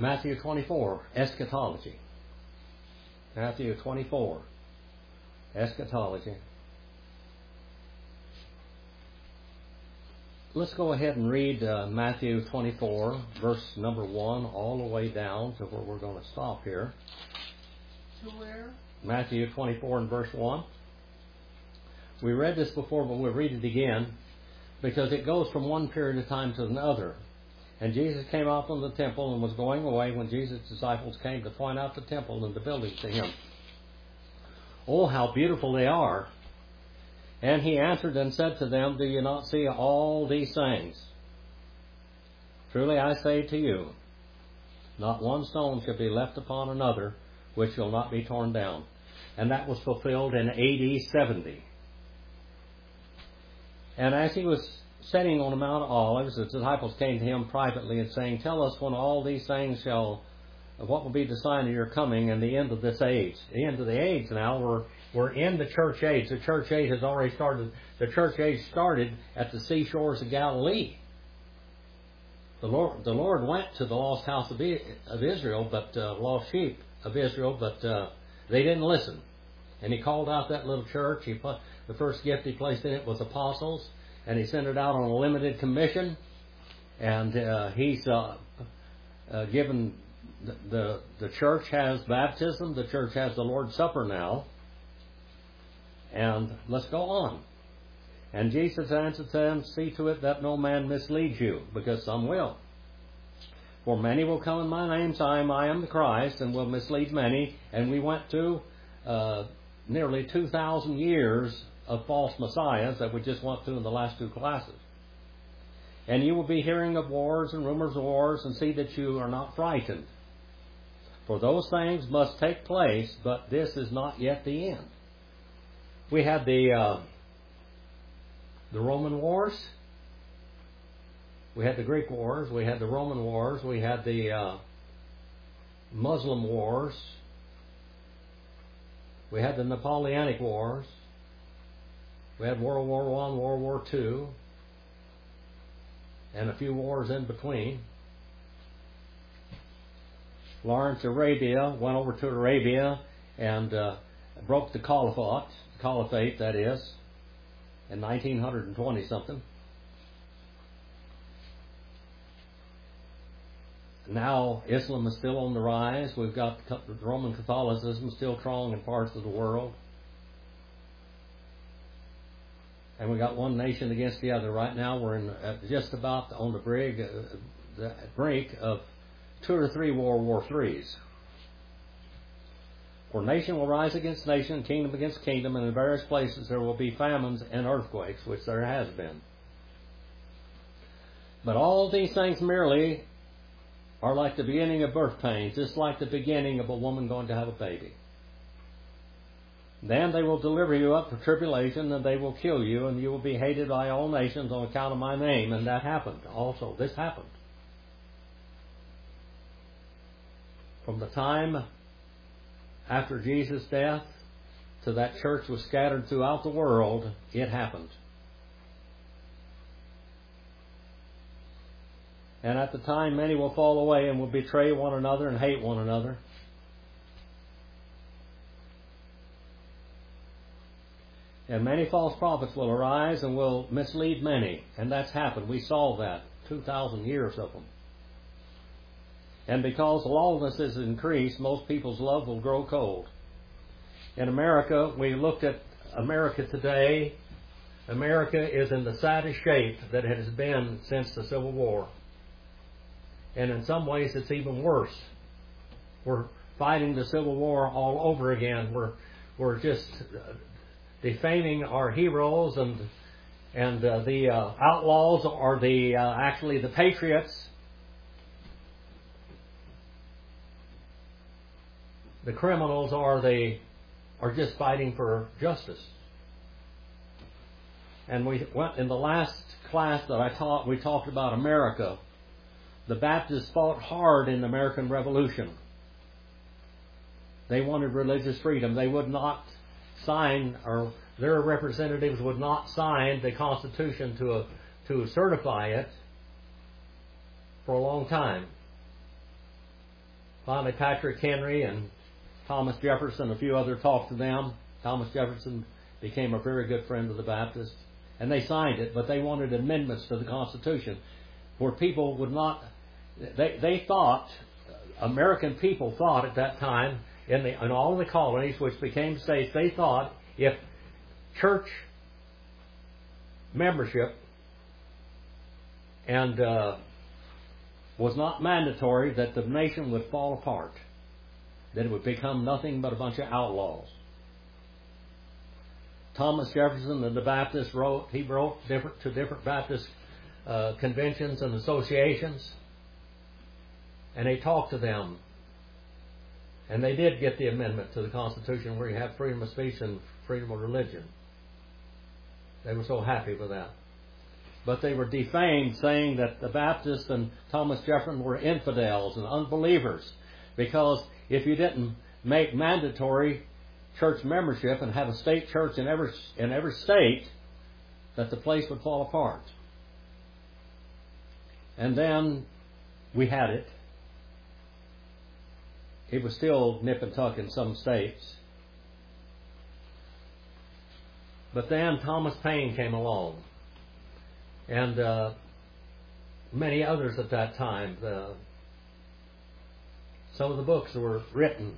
Matthew 24, eschatology. Matthew 24, eschatology. Let's go ahead and read Matthew 24, verse number 1, all the way down to where we're going to stop here. To where? Matthew 24 and verse 1. We read this before, but we'll read it again because it goes from one period of time to another. And Jesus came out from the temple and was going away when Jesus' disciples came to point out the temple and the buildings to him. Oh, how beautiful they are! And he answered and said to them, Do you not see all these things? Truly I say to you, not one stone shall be left upon another, which shall not be torn down. And that was fulfilled in AD 70. And as he was sitting on the Mount of Olives, the disciples came to him privately and saying, Tell us when all these things what will be the sign of your coming and the end of this age? The end of the age now, we're in the church age. The church age has already started. The church age started at the seashores of Galilee. The Lord went to the lost house of Israel, lost sheep of Israel, but they didn't listen. And he called out that little church. The first gift he placed in it was apostles. And he sent it out on a limited commission, and he's given the church has baptism, the church has the Lord's Supper now, and let's go on. And Jesus answered them, See to it that no man misleads you, because some will. For many will come in my name, saying, I am the Christ, and will mislead many. And we went to nearly 2,000 years of false messiahs that we just went through in the last two classes. And you will be hearing of wars and rumors of wars, and see that you are not frightened. For those things must take place, but this is not yet the end. We had the Roman wars. We had the Greek wars. We had the Roman wars. We had the Muslim wars. We had the Napoleonic wars. We had World War I, World War II, and a few wars in between. Lawrence Arabia went over to Arabia and broke the caliphate, that is, in 1920 something. Now Islam is still on the rise. We've got Roman Catholicism still strong in parts of the world. And we got one nation against the other. Right now we're just about on the brink of 2 or 3 World War IIIs. For nation will rise against nation, kingdom against kingdom, and in various places there will be famines and earthquakes, which there has been. But all these things merely are like the beginning of birth pains, just like the beginning of a woman going to have a baby. Then they will deliver you up for tribulation, and they will kill you, and you will be hated by all nations on account of my name. And that happened also. This happened. From the time after Jesus' death to that church was scattered throughout the world, it happened. And at the time many will fall away and will betray one another and hate one another. And many false prophets will arise and will mislead many. And that's happened. We saw that. 2,000 years of them. And because lawlessness is increased, most people's love will grow cold. In America, we looked at America today. America is in the saddest shape that it has been since the Civil War. And in some ways it's even worse. We're fighting the Civil War all over again. We're just defaming our heroes, and the outlaws are actually the patriots. The criminals are just fighting for justice. And we went in the last class that I taught. We talked about America. The Baptists fought hard in the American Revolution. They wanted religious freedom. They would not sign, or their representatives would not sign the Constitution to certify it for a long time. Finally, Patrick Henry and Thomas Jefferson, a few others talked to them. Thomas Jefferson became a very good friend of the Baptists. And they signed it, but they wanted amendments to the Constitution where people would not... They thought, American people thought at that time, in all of the colonies which became states, they thought if church membership and was not mandatory, that the nation would fall apart, that it would become nothing but a bunch of outlaws. Thomas Jefferson and the Baptists wrote to different Baptist conventions and associations, and they talked to them, and they did get the amendment to the Constitution where you have freedom of speech and freedom of religion. They were so happy with that. But they were defamed, saying that the Baptists and Thomas Jefferson were infidels and unbelievers, because if you didn't make mandatory church membership and have a state church in every state, that the place would fall apart. And then we had it. It was still nip and tuck in some states. But then Thomas Paine came along, and many others at that time. Some of the books were written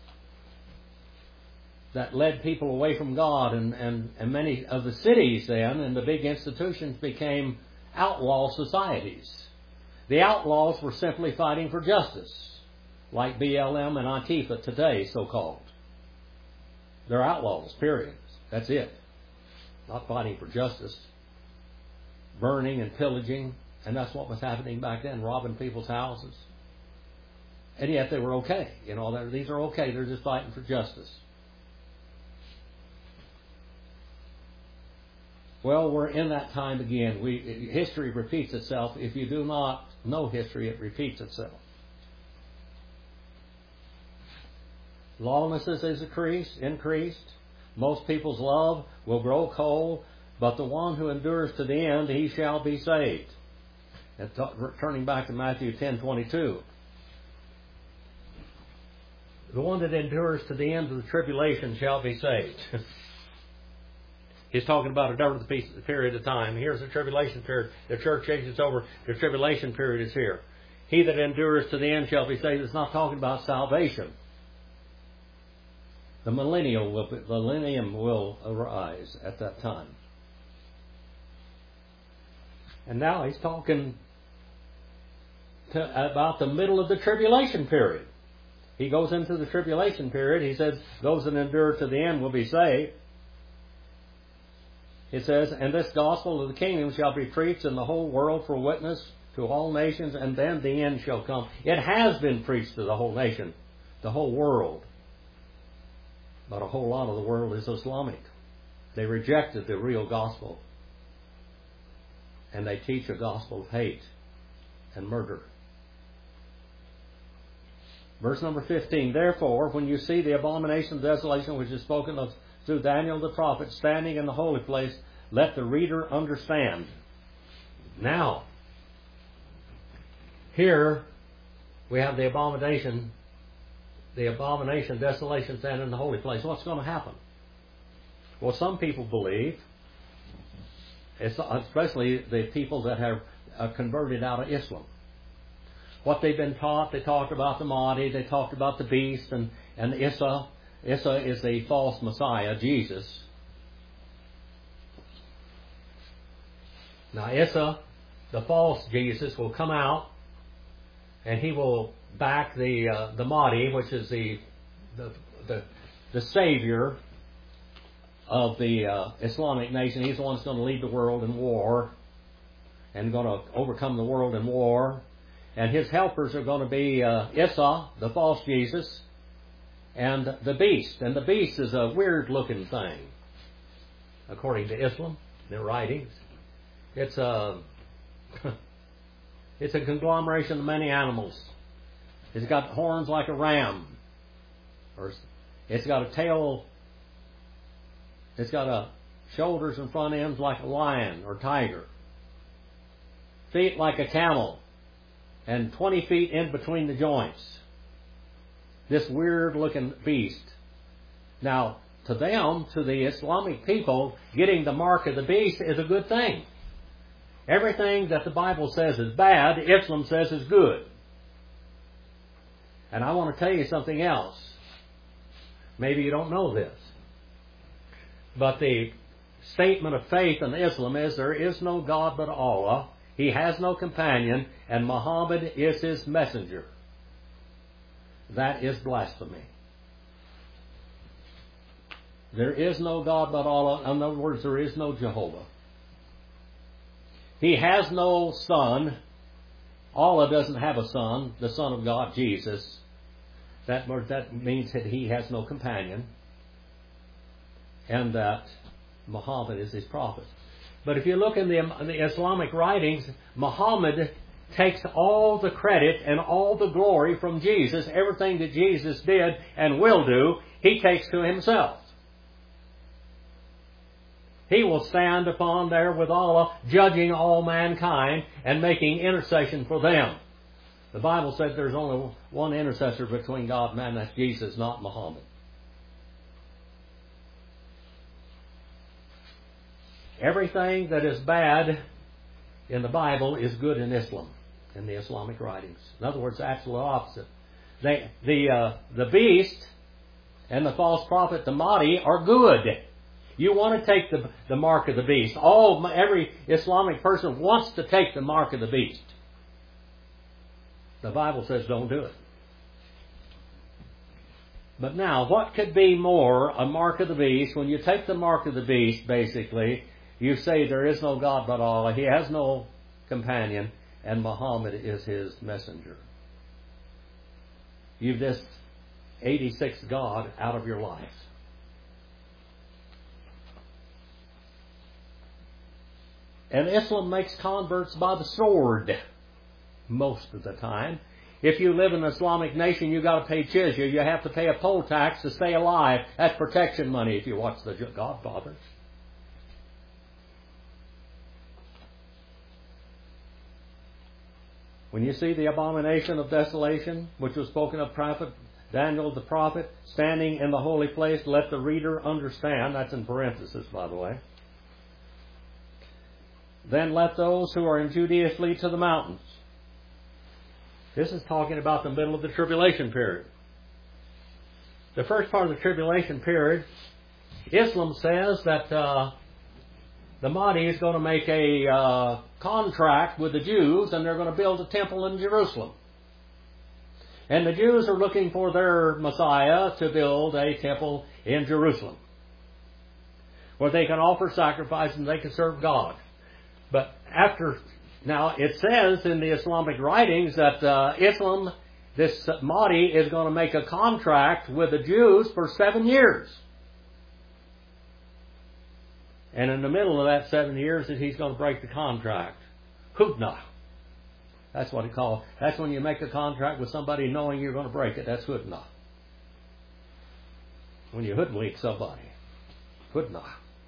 that led people away from God, and many of the cities then and the big institutions became outlaw societies. The outlaws were simply fighting for justice, like BLM and Antifa today, so-called. They're outlaws, period. That's it. Not fighting for justice. Burning and pillaging, and that's what was happening back then, robbing people's houses. And yet they were okay. You know, these are okay. They're just fighting for justice. Well, we're in that time again. History repeats itself. If you do not know history, it repeats itself. Lawlessness is increased. Most people's love will grow cold, but the one who endures to the end, he shall be saved. And turning back to Matthew 10:22. The one that endures to the end of the tribulation shall be saved. He's talking about a different period of time. Here's the tribulation period. The church age is over. The tribulation period is here. He that endures to the end shall be saved. It's not talking about salvation. The millennium will arise at that time. And now he's talking about the middle of the tribulation period. He goes into the tribulation period. He says, those that endure to the end will be saved. It says, and this gospel of the kingdom shall be preached in the whole world for witness to all nations, and then the end shall come. It has been preached to the whole nation, the whole world. But a whole lot of the world is Islamic. They rejected the real gospel. And they teach a gospel of hate and murder. Verse number 15, therefore, when you see the abomination of desolation which is spoken of through Daniel the prophet standing in the holy place, let the reader understand. Now, here we have the abomination, desolation standing in the holy place. What's going to happen? Well, some people believe, especially the people that have converted out of Islam, what they've been taught, they talked about the Mahdi, they talked about the beast, and Isa. Isa is the false Messiah, Jesus. Now Isa, the false Jesus, will come out, and he will back the Mahdi, which is the savior of the Islamic nation. He's the one that's going to lead the world in war and going to overcome the world in war. And his helpers are going to be Isa, the false Jesus, and the beast. And the beast is a weird-looking thing, according to Islam, their writings. It's a conglomeration of many animals. It's got horns like a ram, or it's got a tail. It's got shoulders and front ends like a lion or tiger, feet like a camel, and 20 feet in between the joints. this weird-looking beast. Now, to them, to the Islamic people, getting the mark of the beast is a good thing. Everything that the Bible says is bad, Islam says is good. And I want to tell you something else. Maybe you don't know this. But the statement of faith in Islam is there is no God but Allah. He has no companion, and Muhammad is his messenger. That is blasphemy. There is no God but Allah. In other words, there is no Jehovah. He has no son. Allah doesn't have a son, the Son of God, Jesus. That means that he has no companion, and that Muhammad is his prophet. But if you look in the Islamic writings, Muhammad takes all the credit and all the glory from Jesus. Everything that Jesus did and will do, he takes to himself. He will stand upon there with Allah, judging all mankind and making intercession for them. The Bible said there's only one intercessor between God and man, that's Jesus, not Muhammad. Everything that is bad in the Bible is good in Islam, in the Islamic writings. In other words, the absolute opposite. The beast and the false prophet, the Mahdi, are good. You want to take the mark of the beast. Every Islamic person wants to take the mark of the beast. The Bible says don't do it. But now, what could be more a mark of the beast? When you take the mark of the beast, basically, you say there is no God but Allah, he has no companion, and Muhammad is his messenger. You've just 86 God out of your life. And Islam makes converts by the sword most of the time. If you live in an Islamic nation, you've got to pay jizya. You have to pay a poll tax to stay alive. That's protection money if you watch the Godfather. When you see the abomination of desolation, which was spoken of prophet Daniel the prophet, standing in the holy place, let the reader understand. That's in parentheses, by the way. Then let those who are in Judea flee to the mountains. This is talking about the middle of the tribulation period. The first part of the tribulation period, Islam says that the Mahdi is going to make a contract with the Jews, and they're going to build a temple in Jerusalem. And the Jews are looking for their Messiah to build a temple in Jerusalem, where they can offer sacrifice and they can serve God. But now it says in the Islamic writings that this Mahdi is going to make a contract with the Jews for 7 years. And in the middle of that 7 years, he's going to break the contract. Hudna. That's what he calls. That's when you make a contract with somebody knowing you're going to break it. That's hudna. When you hoodwink somebody. Hudna.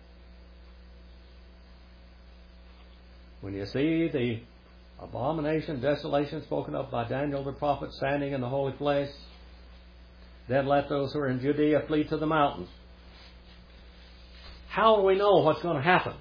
When you see the abomination, desolation spoken of by Daniel the prophet standing in the holy place, then let those who are in Judea flee to the mountains. How do we know what's going to happen?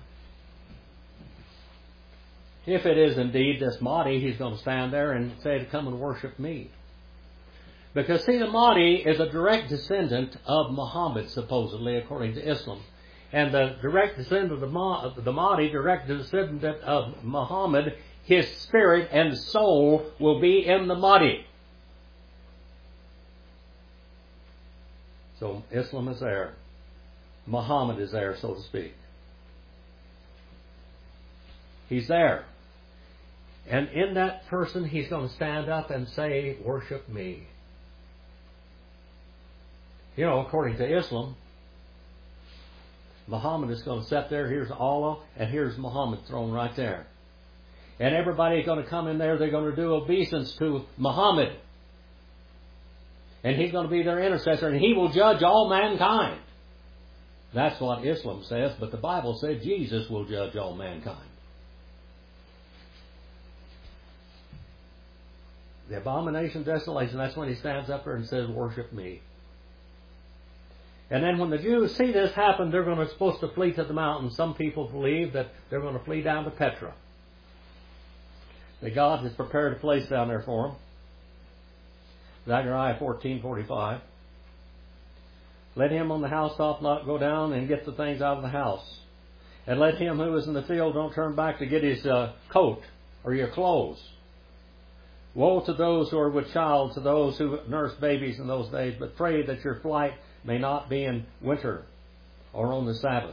If it is indeed this Mahdi, he's going to stand there and say, come and worship me. Because see, the Mahdi is a direct descendant of Muhammad, supposedly, according to Islam. And the direct descendant of the Mahdi, direct descendant of Muhammad, his spirit and soul will be in the Mahdi. So Islam is there. Muhammad is there, so to speak. He's there. And in that person, he's going to stand up and say, worship me. You know, according to Islam, Muhammad is going to sit there, here's Allah, and here's Muhammad thrown right there. And everybody's going to come in there, they're going to do obeisance to Muhammad. And he's going to be their intercessor, and he will judge all mankind. That's what Islam says, but the Bible said Jesus will judge all mankind. The abomination of desolation, that's when he stands up there and says, worship me. And then when the Jews see this happen, they're supposed to flee to the mountains. Some people believe that they're going to flee down to Petra. That God has prepared a place down there for them. Zechariah 14:45. Let him on the housetop not go down and get the things out of the house. And let him who is in the field don't turn back to get his coat or your clothes. Woe to those who are with child, to those who nurse babies in those days, but pray that your flight may not be in winter or on the Sabbath.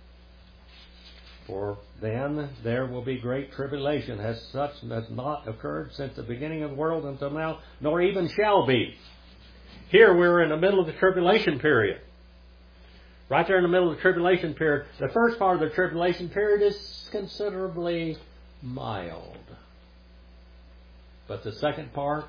For then there will be great tribulation, as such has not occurred since the beginning of the world until now, nor even shall be. Here we're in the middle of the tribulation period. Right there in the middle of the tribulation period. The first part of the tribulation period is considerably mild. But the second part,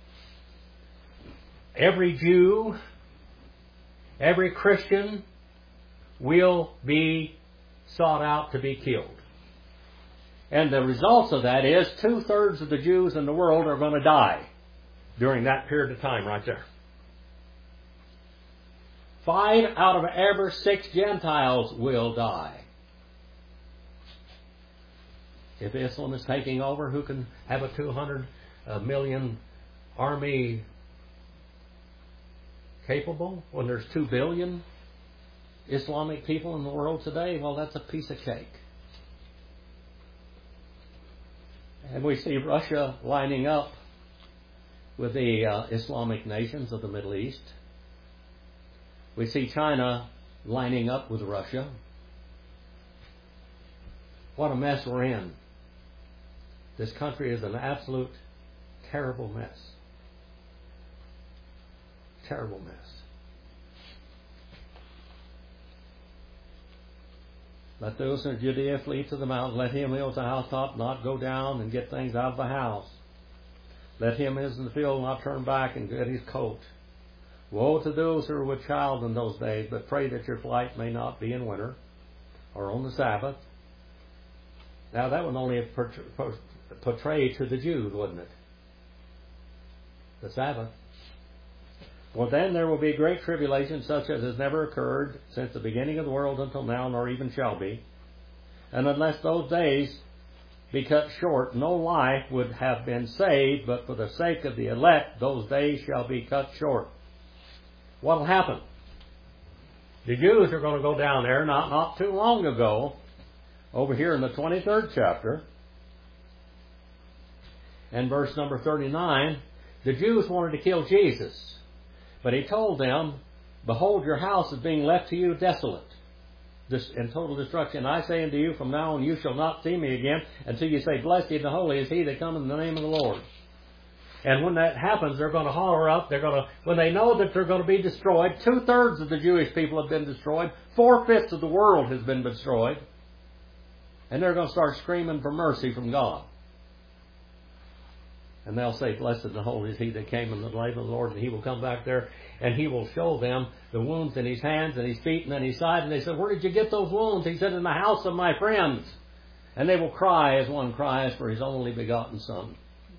every Jew, every Christian will be sought out to be killed. And the results of that is 2/3 of the Jews in the world are going to die during that period of time right there. 5 out of every 6 Gentiles will die. If Islam is taking over, who can have a 200 million army capable when there's 2 billion Islamic people in the world today? Well, that's a piece of cake. And we see Russia lining up with the Islamic nations of the Middle East. We see China lining up with Russia. What a mess we're in. This country is an absolute terrible mess. Terrible mess. Let those in Judea flee to the mountain. Let him who is the housetop not go down and get things out of the house. Let him who is in the field not turn back and get his coat. Woe to those who are with child in those days, but pray that your flight may not be in winter or on the Sabbath. Now that would only portray to the Jews, wouldn't it? The Sabbath. For then there will be great tribulation such as has never occurred since the beginning of the world until now, nor even shall be. And unless those days be cut short, no life would have been saved, but for the sake of the elect, those days shall be cut short. What will happen? The Jews are going to go down there not too long ago, over here in the 23rd chapter, and verse number 39, the Jews wanted to kill Jesus. But he told them, behold, your house is being left to you desolate, in total destruction. I say unto you, from now on you shall not see me again, until you say, blessed and holy is he that cometh in the name of the Lord. And when that happens, they're going to holler up. When they know that they're going to be destroyed, 2/3 of the Jewish people have been destroyed. 4/5 of the world has been destroyed. And they're going to start screaming for mercy from God. And they'll say, blessed and holy is he that came in the name of the Lord. And he will come back there and he will show them the wounds in his hands and his feet and in his side. And they said, where did you get those wounds? He said, in the house of my friends. And they will cry as one cries for his only begotten Son.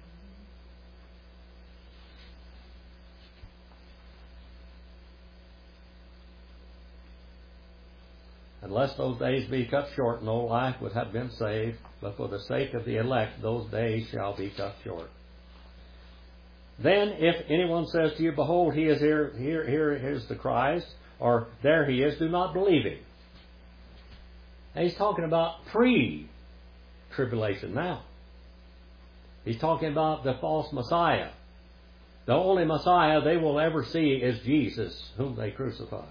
Unless those days be cut short, no life would have been saved, but for the sake of the elect, those days shall be cut short. Then, if anyone says to you, behold, he is here is the Christ, or there he is, do not believe him. And he's talking about pre-tribulation now. He's talking about the false Messiah. The only Messiah they will ever see is Jesus, whom they crucified.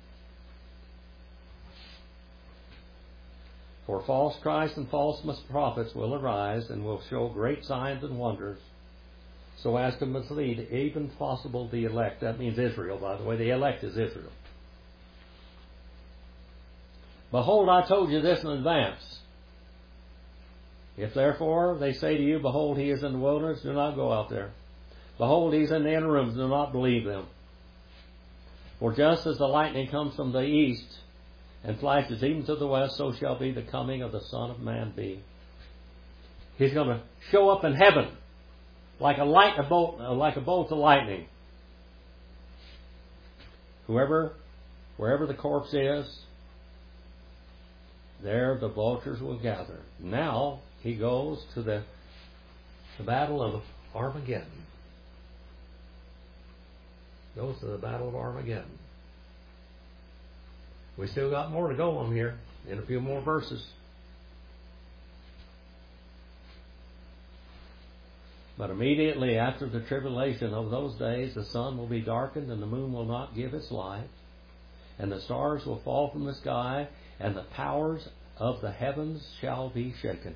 For false Christs and false prophets will arise and will show great signs and wonders, so as to mislead, even possible, the elect. That means Israel, by the way. The elect is Israel. Behold, I told you this in advance. If therefore they say to you, behold, he is in the wilderness, do not go out there. Behold, he is in the inner rooms, do not believe them. For just as the lightning comes from the east, and flashes even to the west, so shall be the coming of the Son of Man be. He's going to show up in heaven like a bolt of lightning. Wherever the corpse is, there the vultures will gather. Now he goes to the battle of Armageddon. Goes to the battle of Armageddon. We still got more to go on here in a few more verses. But immediately after the tribulation of those days, the sun will be darkened and the moon will not give its light, and the stars will fall from the sky, and the powers of the heavens shall be shaken.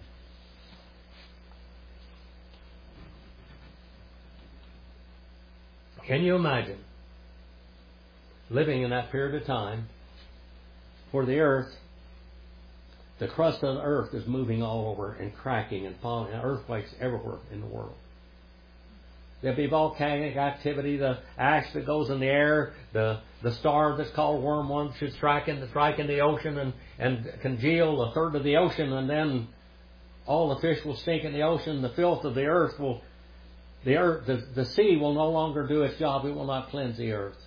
Can you imagine living in that period of time where the earth, the crust of the earth is moving all over and cracking and falling, and earthquakes everywhere in the world? There'll be volcanic activity, the ash that goes in the air, the star that's called wormwood should strike in the ocean and congeal a third of the ocean, and then all the fish will stink in the ocean. The filth of the earth will, the sea will no longer do its job. It will not cleanse the earth.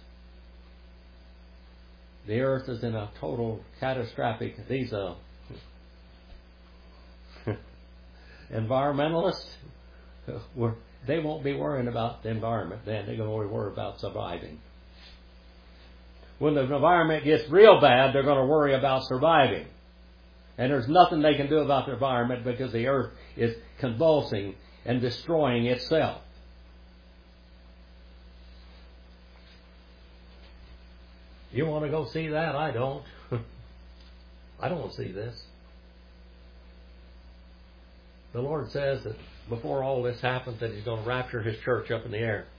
The earth is in a total catastrophic. These environmentalists, they won't be worrying about the environment then. They're going to worry about surviving. When the environment gets real bad, they're going to worry about surviving. And there's nothing they can do about the environment because the earth is convulsing and destroying itself. You want to go see that? I don't. I don't want to see this. The Lord says that before all this happens that He's going to rapture His church up in the air.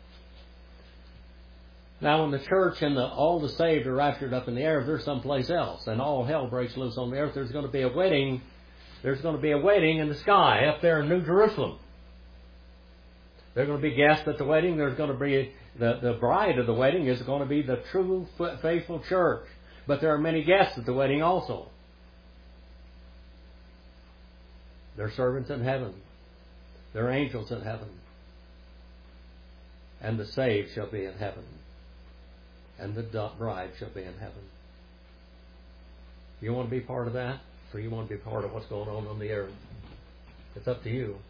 Now when the church and all the saved are raptured up in the air, they're someplace else and all hell breaks loose on the earth. There's going to be a wedding. There's going to be a wedding in the sky up there in New Jerusalem. There are going to be guests at the wedding. There's going to be the bride of the wedding is going to be the true faithful church. But there are many guests at the wedding also. There are servants in heaven. There are angels in heaven. And the saved shall be in heaven. And the bride shall be in heaven. You want to be part of that? Or you want to be part of what's going on the earth? It's up to you.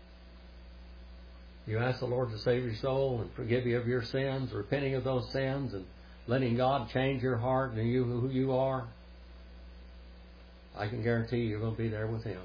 You ask the Lord to save your soul and forgive you of your sins, repenting of those sins and letting God change your heart and you who you are. I can guarantee you're going to be there with Him.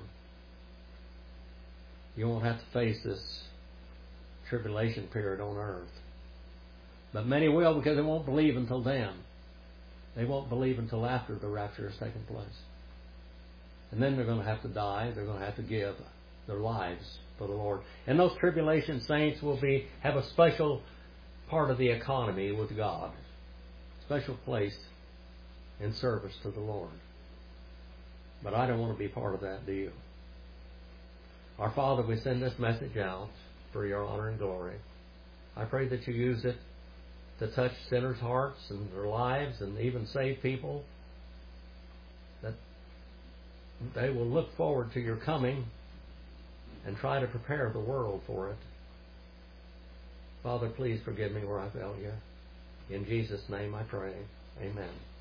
You won't have to face this tribulation period on earth. But many will, because they won't believe until then. They won't believe until after the rapture has taken place. And then they're going to have to die. They're going to have to give their lives for the Lord. And those tribulation saints will have a special part of the economy with God. Special place in service to the Lord. But I don't want to be part of that, do you? Our Father, we send this message out for your honor and glory. I pray that you use it to touch sinners' hearts and their lives and even save people. That they will look forward to your coming and try to prepare the world for it. Father, please forgive me where I failed you. In Jesus' name I pray. Amen.